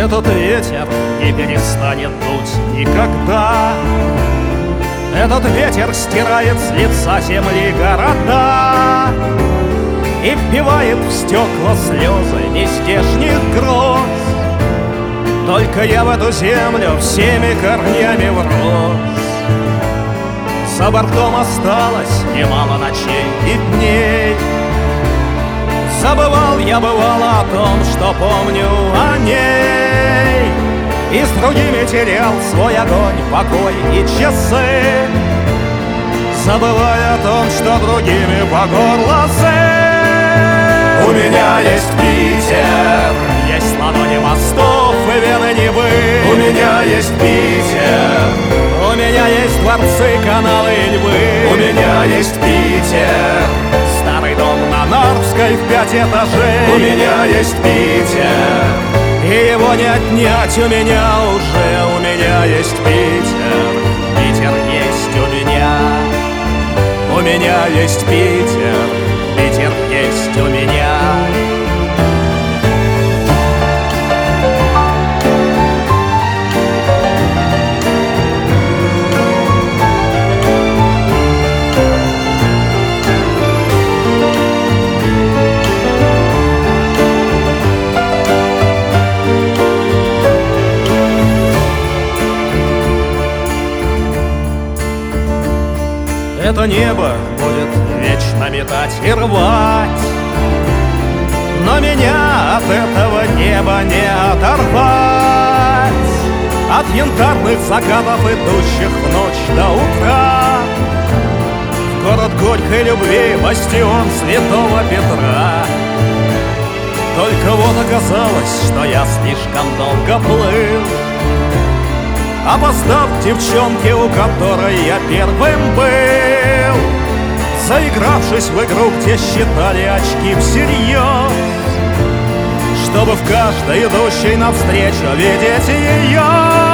Этот ветер не перестанет дуть никогда. Этот ветер стирает с лица земли города и впивает в стекла слезы нездешних гроз. Только я в эту землю всеми корнями врос. За бортом осталось немало ночей и дней. Забывал я бывало о том, что помню о ней, и с другими терял свой огонь, покой и часы, забывая о том, что другими по горло сыт. У меня есть Питер, есть ладони мостов и вены Невы. У меня есть Питер, у меня есть дворцы, каналы и львы. У меня есть Питер, старый дом на Нарвской в 5 этажей. У меня есть Питер, и его не отнять у меня уже. У меня есть Питер, Питер есть у меня. У меня есть Питер, Питер есть у меня. Это небо будет вечно метать и рвать, но меня от этого неба не оторвать. От янтарных закатов, идущих в ночь до утра, в город горькой любви, бастион Святого Петра. Только вот оказалось, что я слишком долго плыл, опоздав к девчонке, у которой я первым был, заигравшись в игру, где считали очки всерьез, чтобы в каждой идущей навстречу видеть ее.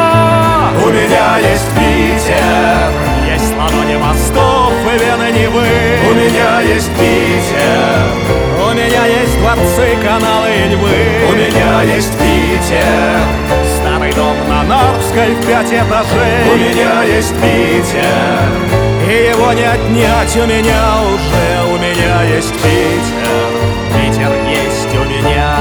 У меня есть Питер, есть ладони мостов и вены Невы. У меня есть Питер, у меня есть дворцы, каналы и львы. У меня есть Питер, старый дом на Нарвской в 5 этажей. У меня есть Питер, и его не отнять у меня уже. У меня есть Питер, Питер есть у меня.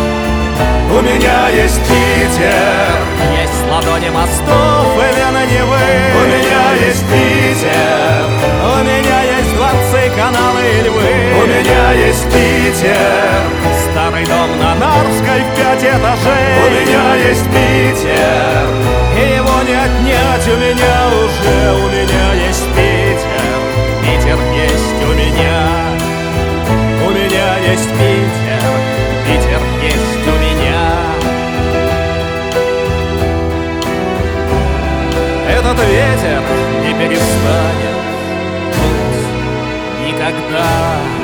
У меня есть Питер, есть ладони мостов и вены Невы. У меня есть Питер, у меня есть дворцы, каналы и львы. У меня есть Питер, старый дом на Нарвской в 5 этажей. У меня есть Питер, и его не отнять у меня уже. У меня есть Питер, Питер есть у меня. У меня есть Питер, Питер есть у меня. Этот ветер не перестанет дуть никогда.